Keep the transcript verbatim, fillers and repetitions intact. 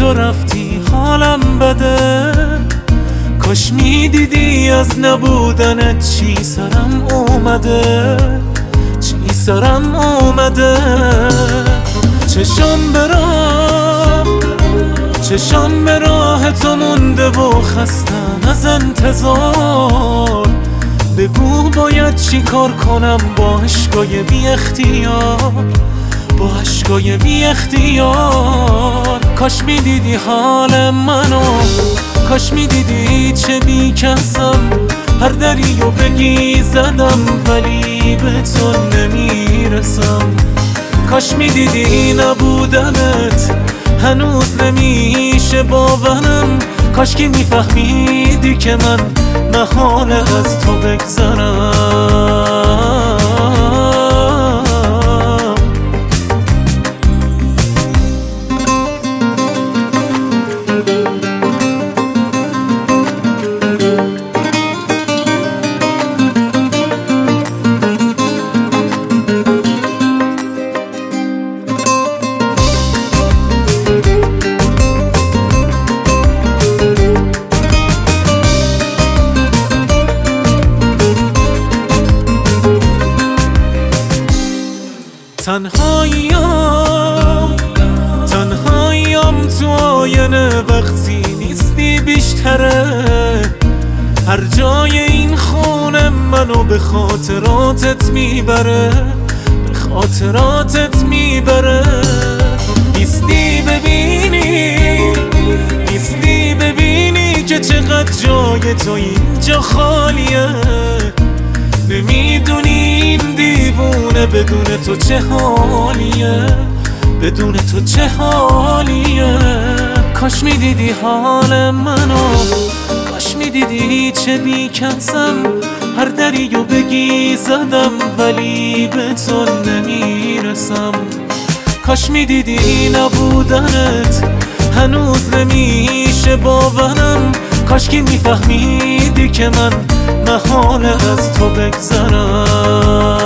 تو رفتی حالم بده. کاش میدیدی از نبودنت چی سرم اومده، چی سرم اومده. چشام به راه، چشام به راه تو مونده و خستم از انتظار. بگو باید چی کار کنم با عشقای بی اختیار، با عشقای بی اختیار. کاش میدیدی حال منو، کاش میدیدی چه بیکسم. هر دریو بگی زدم ولی به تو نمیرسم. کاش میدیدی نبودنت هنوز نمیشه باورم. کاش که میفهمیدی که من محاله از تو بگذرم. تنهاییم، تنهاییم تو آینه وقتی نیستی بیشتره. هر جای این خونه منو به خاطراتت میبره، به خاطراتت میبره. نیستی ببینی، نیستی ببینی که چقدر جای تو اینجا خالیه. نمیدونی این دیوونه بدون تو چه حالیه، بدون تو چه حالیه. کاش میدیدی حال منو، کاش میدیدی چه بیکسم. هر دریو بگی زدم ولی به تو نمیرسم. کاش میدیدی نبودنت هنوز نمیشه باورم. کاش که میفهمیدی که من محاله از تو بگذرم.